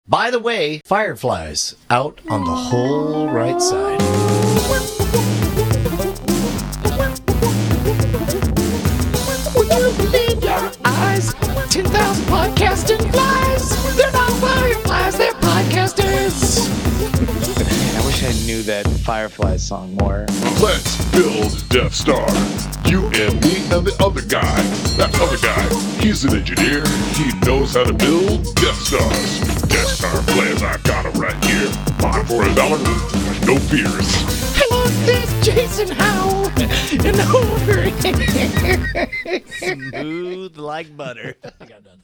By the way, fireflies out on the whole right side. Would you believe your eyes? 10,000 podcasting flies. They're not fireflies, they're podcasters. I wish I knew that Fireflies song more. Let's build Death Star. You and me and the other guy. That other guy, he's an engineer. He knows how to build Death Stars. Death Star plans, I got him right here. Buy for $1, there's no fears. Hello, this is Jason Howe. And over here. Smooth like butter. I got done.